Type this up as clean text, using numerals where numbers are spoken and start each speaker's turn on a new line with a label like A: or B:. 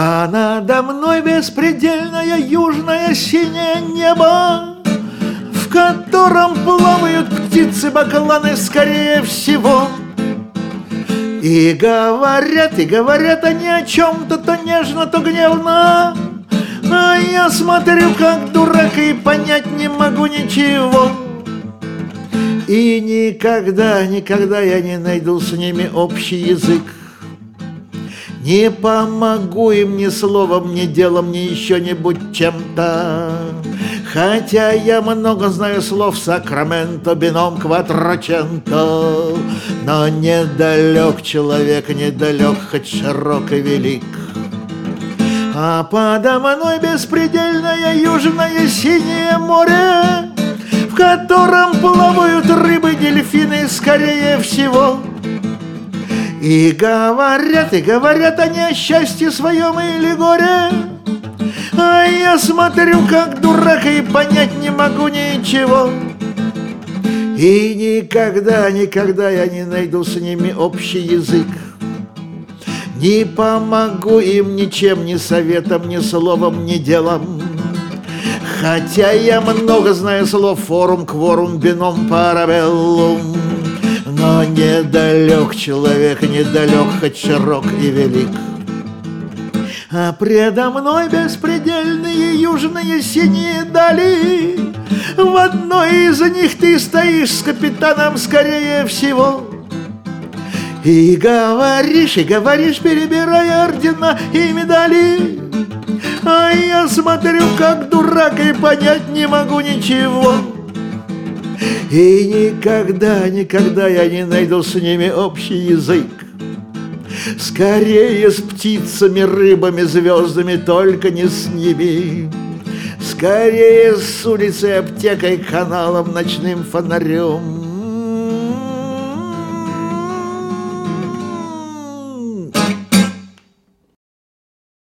A: А надо мной беспредельное южное синее небо, в котором плавают птицы-бакланы, скорее всего. И говорят они о чем-то, то нежно, то гневно. А я смотрю, как дурак, и понять не могу ничего. И никогда я не найду с ними общий язык. Не помогу им ни словом, ни делом, ни еще-нибудь чем-то. Хотя я много знаю слов: Сакраменто, бином, кватроченто. Но недалек человек, недалек, хоть широк и велик. А подо мной беспредельное южное синее море, в котором плавают рыбы, дельфины, скорее всего. И говорят они о счастье своем или горе. А я смотрю, как дурак, и понять не могу ничего. И никогда я не найду с ними общий язык. Не помогу им ничем, ни советом, ни словом, ни делом. Хотя я много знаю слов: форум, кворум, бином, парабеллум. Но недалек человек, недалек, хоть широк и велик. А предо мной беспредельные южные синие дали. В одной из них ты стоишь с капитаном, скорее всего. И говоришь, перебирая ордена и медали. А я смотрю, как дурак, и понять не могу ничего. И никогда я не найду с ними общий язык. Скорее с птицами, рыбами, звездами, только не с ними. Скорее с улицей, аптекой, каналом, ночным фонарем.